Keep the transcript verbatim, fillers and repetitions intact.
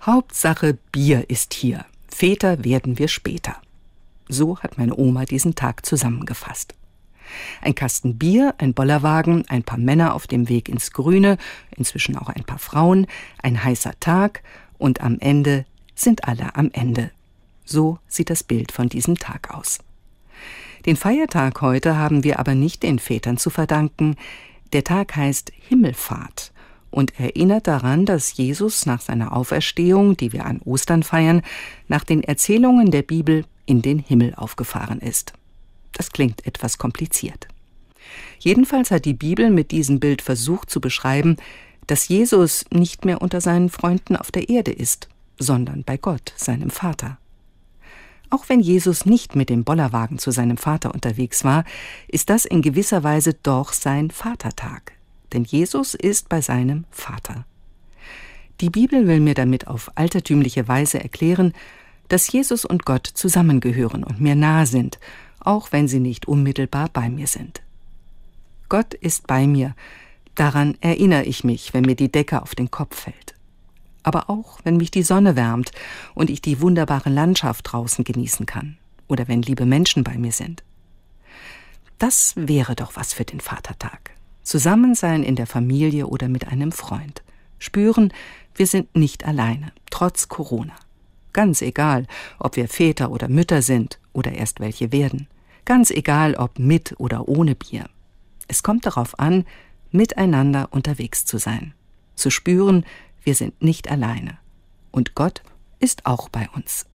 Hauptsache Bier ist hier. Väter werden wir später. So hat meine Oma diesen Tag zusammengefasst. Ein Kasten Bier, ein Bollerwagen, ein paar Männer auf dem Weg ins Grüne, inzwischen auch ein paar Frauen, ein heißer Tag und am Ende sind alle am Ende. So sieht das Bild von diesem Tag aus. Den Feiertag heute haben wir aber nicht den Vätern zu verdanken. Der Tag heißt Himmelfahrt und erinnert daran, dass Jesus nach seiner Auferstehung, die wir an Ostern feiern, nach den Erzählungen der Bibel in den Himmel aufgefahren ist. Das klingt etwas kompliziert. Jedenfalls hat die Bibel mit diesem Bild versucht zu beschreiben, dass Jesus nicht mehr unter seinen Freunden auf der Erde ist, sondern bei Gott, seinem Vater. Auch wenn Jesus nicht mit dem Bollerwagen zu seinem Vater unterwegs war, ist das in gewisser Weise doch sein Vatertag. Denn Jesus ist bei seinem Vater. Die Bibel will mir damit auf altertümliche Weise erklären, dass Jesus und Gott zusammengehören und mir nah sind, auch wenn sie nicht unmittelbar bei mir sind. Gott ist bei mir, daran erinnere ich mich, wenn mir die Decke auf den Kopf fällt. Aber auch, wenn mich die Sonne wärmt und ich die wunderbare Landschaft draußen genießen kann oder wenn liebe Menschen bei mir sind. Das wäre doch was für den Vatertag. Zusammensein in der Familie oder mit einem Freund. Spüren, wir sind nicht alleine, trotz Corona. Ganz egal, ob wir Väter oder Mütter sind oder erst welche werden. Ganz egal, ob mit oder ohne Bier. Es kommt darauf an, miteinander unterwegs zu sein. Zu spüren, wir sind nicht alleine. Und Gott ist auch bei uns.